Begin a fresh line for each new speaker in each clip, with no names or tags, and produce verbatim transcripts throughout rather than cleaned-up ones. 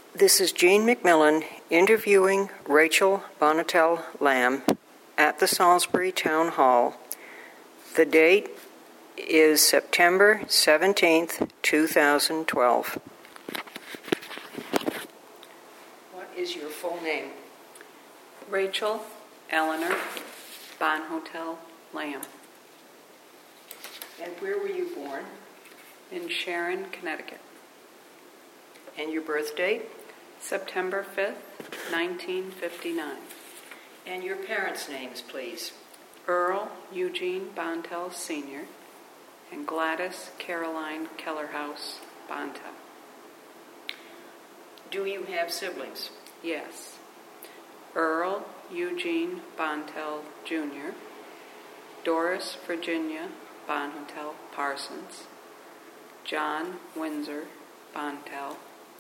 This is Jean McMillan interviewing Rachel Bonnetell Lamb at the Salisbury Town Hall. The date is September seventeenth, two thousand twelve. What is your full name?
Rachel Eleanor Bonnetell Lamb.
And where were you born?
In Sharon, Connecticut.
And your birth date?
September fifth, nineteen fifty-nine.
And your parents' names, please.
Earl Eugene Bonnetell Senior and Gladys Caroline Kellerhouse Bonnetell.
Do you have siblings?
Yes. Earl Eugene Bonnetell Junior, Doris Virginia Bonnetell Parsons, John Windsor Bonnetell.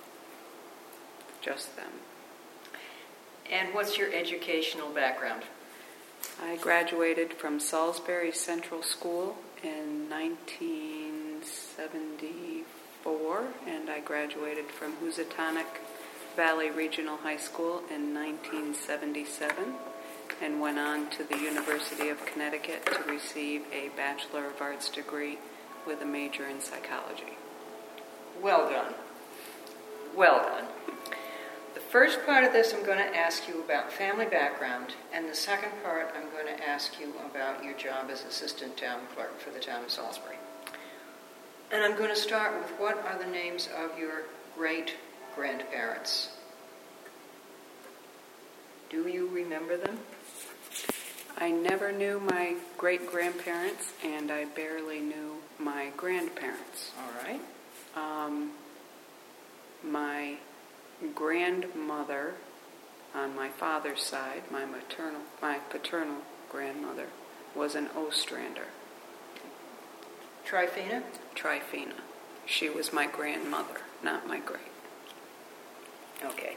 Just them.
And what's your educational background?
I graduated from Salisbury Central School in nineteen seventy-four, and I graduated from Housatonic Valley Regional High School in nineteen seventy-seven, and went on to the University of Connecticut to receive a Bachelor of Arts degree with a major in psychology.
Well done. Well done. The first part of this I'm going to ask you about family background, and the second part I'm going to ask you about your job as assistant town clerk for the town of Salisbury. And I'm going to start with, what are the names of your great-grandparents? Do you remember them?
I never knew my great-grandparents, and I barely knew my grandparents.
All right.
Um, my grandmother on my father's side, my maternal, my paternal grandmother, was an Ostrander.
Tryphena?
Tryphena. She was my grandmother, not my great.
Okay.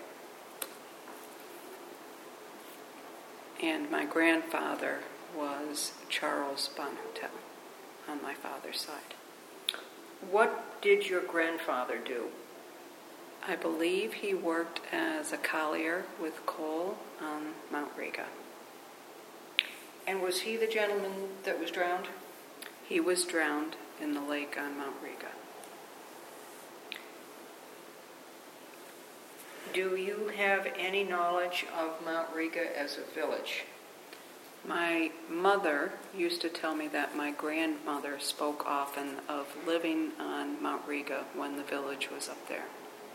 And my grandfather was Charles Bonnetell on my father's side.
What did your grandfather do?
I believe he worked as a collier with coal on Mount Riga.
And was he the gentleman that was drowned?
He was drowned in the lake on Mount Riga.
Do you have any knowledge of Mount Riga as a village?
My mother used to tell me that my grandmother spoke often of living on Mount Riga when the village was up there.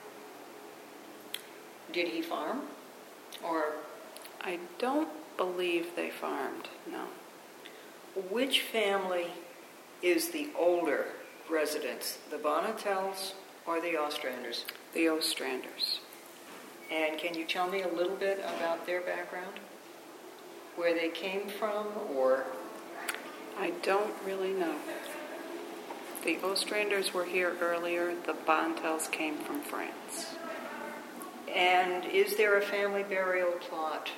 Did he farm? Or
I don't believe they farmed, no.
Which family is the older residents, the Bonnetells or the Ostranders?
The Ostranders.
And can you tell me a little bit about their background? Where they came from, or?
I don't really know. The Ostranders were here earlier. The Bonnetells came from France.
And is there a family burial plot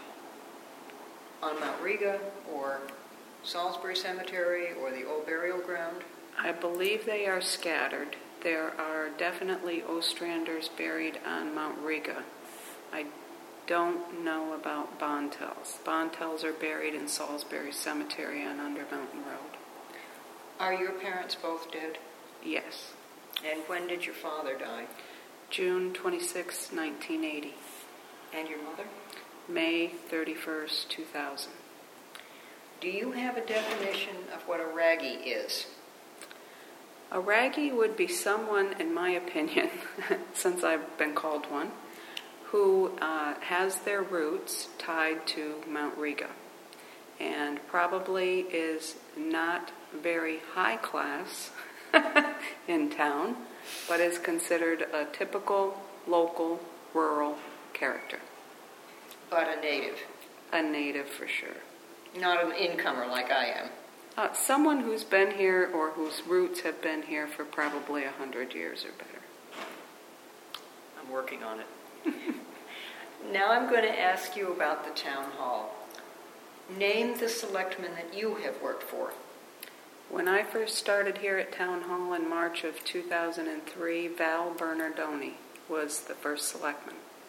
on Mount Riga or Salisbury Cemetery or the old burial ground?
I believe they are scattered. There are definitely Ostranders buried on Mount Riga. I don't know about Bonnetells. Bonnetells are buried in Salisbury Cemetery on Under Mountain Road.
Are your parents both dead?
Yes.
And when did your father die?
June twenty-sixth, nineteen eighty.
And your mother?
May thirty-first, two thousand.
Do you have a definition of what a raggy is?
A raggy would be someone, in my opinion, since I've been called one, who uh, has their roots tied to Mount Riga and probably is not very high class in town, but is considered a typical local rural character.
But a native?
A native for sure.
Not an incomer like I am?
Uh, someone who's been here or whose roots have been here for probably a hundred years or better.
I'm working on it. Now I'm going to ask you about the town hall. Name the selectmen that you have worked for.
When I first started here at Town Hall in March of two thousand three, Val Bernardoni was the first selectman.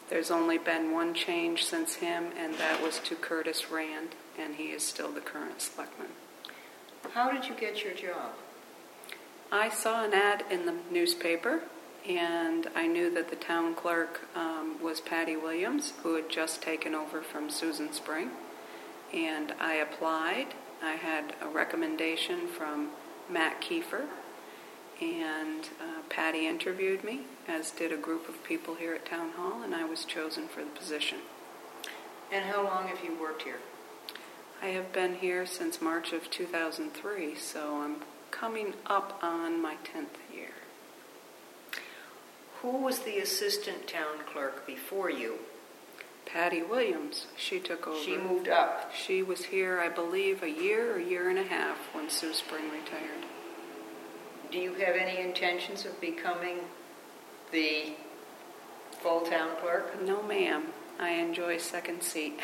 There's only been one change since him, and that was to Curtis Rand, and he is still the current selectman.
How did you get your job?
I saw an ad in the newspaper, and I knew that the town clerk um, was Patty Williams, who had just taken over from Susan Spring. And I applied. I had a recommendation from Matt Kiefer, and uh, Patty interviewed me, as did a group of people here at Town Hall, and I was chosen for the position.
And how long have you worked here?
I have been here since March of two thousand three, so I'm coming up on my tenth year.
Who was the assistant town clerk before you?
Patty Williams. She took over.
She moved up.
She was here, I believe, a year or year and a half when Sue Spring retired.
Do you have any intentions of becoming the full town clerk?
No, ma'am. I enjoy second seat.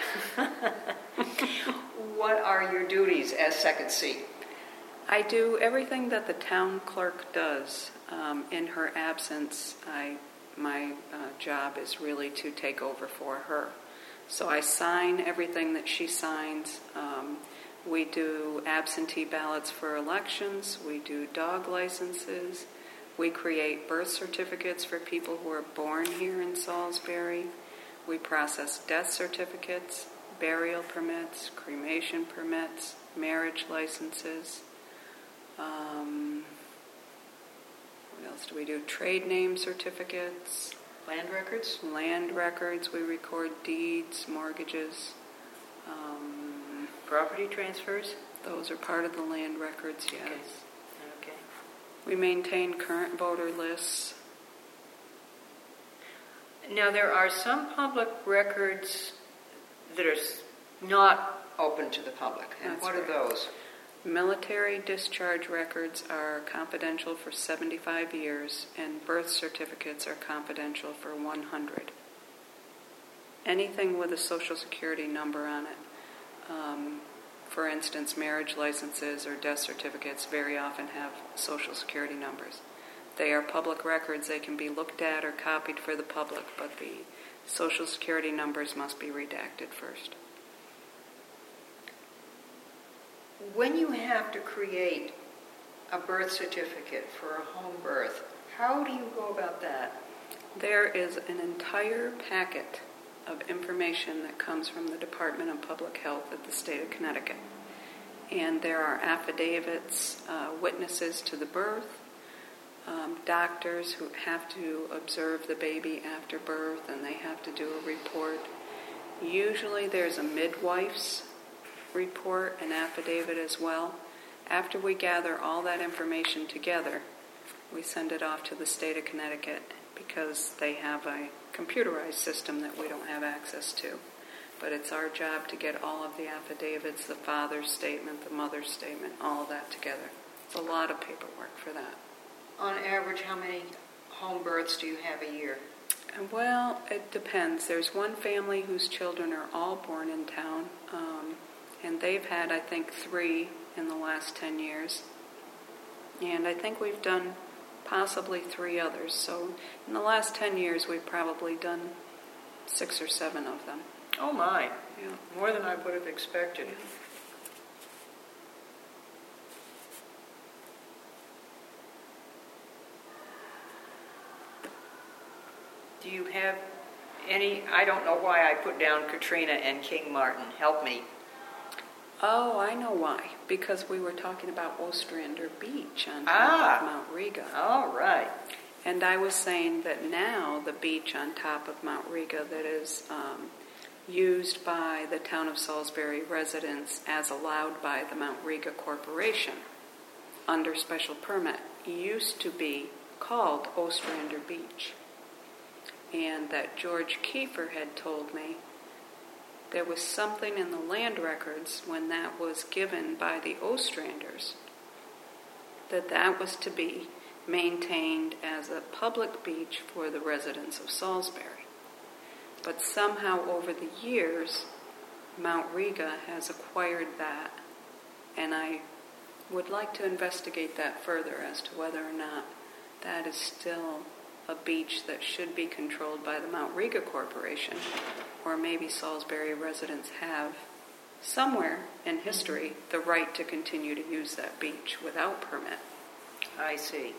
What are your duties as second seat?
I do everything that the town clerk does. Um, in her absence, I my uh, job is really to take over for her. So I sign everything that she signs. Um, we do absentee ballots for elections. We do dog licenses. We create birth certificates for people who are born here in Salisbury. We process death certificates, burial permits, cremation permits, marriage licenses. Um, what else do we do? Trade name certificates.
Land records?
Land records. We record deeds, mortgages. Um,
Property transfers?
Those are part of the land records, yes.
Okay. Okay.
We maintain current voter lists.
Now, there are some public records that are not open to the public. And
That's
what
right.
are those?
Military discharge records are confidential for seventy-five years, and birth certificates are confidential for one hundred. Anything with a Social Security number on it, um, for instance, marriage licenses or death certificates very often have Social Security numbers. They are public records. They can be looked at or copied for the public, but the Social Security numbers must be redacted first.
When you have to create a birth certificate for a home birth, how do you go about that?
There is an entire packet of information that comes from the Department of Public Health at the state of Connecticut. And there are affidavits, uh, witnesses to the birth, um, doctors who have to observe the baby after birth, and they have to do a report. Usually there's a midwife's report, an affidavit as well. After we gather all that information together, we send it off to the state of Connecticut because they have a computerized system that we don't have access to. But it's our job to get all of the affidavits, the father's statement, the mother's statement, all of that together. It's a lot of paperwork for that.
On average, how many home births do you have a year?
Well, it depends. There's one family whose children are all born in town, um, and they've had, I think, three in the last ten years. And I think we've done possibly three others. So in the last ten years, we've probably done six or seven of them.
Oh, my.
Yeah.
More than I would have expected.
Yeah.
Do you have any, I don't know why I put down Katrina and King Martin. Help me.
Oh, I know why. Because we were talking about Ostrander Beach on top
Ah.
of Mount Riga.
All right.
And I was saying that now the beach on top of Mount Riga that is um, used by the town of Salisbury residents as allowed by the Mount Riga Corporation under special permit used to be called Ostrander Beach. And that George Kiefer had told me there was something in the land records when that was given by the Ostranders that that was to be maintained as a public beach for the residents of Salisbury. But somehow over the years, Mount Riga has acquired that, and I would like to investigate that further as to whether or not that is still a beach that should be controlled by the Mount Riga Corporation, or maybe Salisbury residents have somewhere in history the right to continue to use that beach without permit.
I see.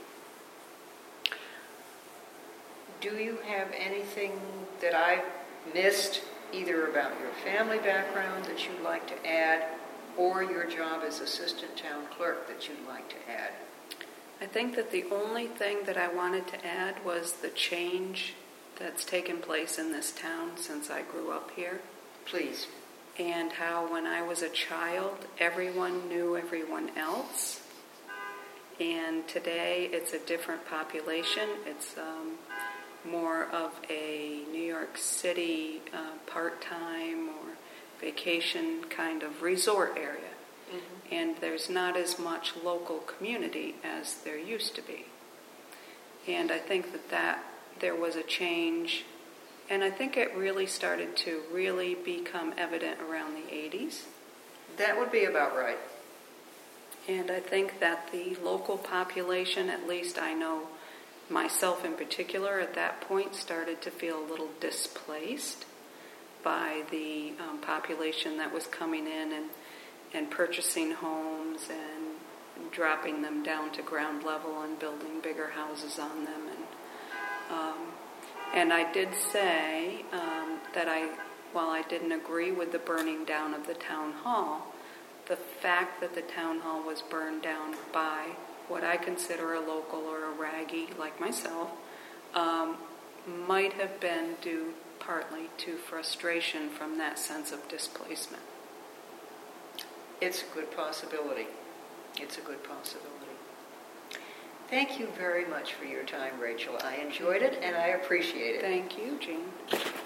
Do you have anything that I've missed, either about your family background that you'd like to add, or your job as assistant town clerk that you'd like to add?
I think that the only thing that I wanted to add was the change that's taken place in this town since I grew up here.
Please.
And how when I was a child, everyone knew everyone else. And today it's a different population. It's um, more of a New York City uh, part-time or vacation kind of resort area. Mm-hmm. And there's not as much local community as there used to be. And I think that, that there was a change, and I think it really started to really become evident around the eighties.
That would be about right.
And I think that the local population, at least I know myself in particular, at that point started to feel a little displaced by the um, population that was coming in and and purchasing homes and dropping them down to ground level and building bigger houses on them. And um, and I did say um, that I, while I didn't agree with the burning down of the town hall, the fact that the town hall was burned down by what I consider a local or a raggy like myself um, might have been due partly to frustration from that sense of displacement.
It's a good possibility. It's a good possibility. Thank you very much for your time, Rachel. I enjoyed it and I appreciate it.
Thank you, Jean.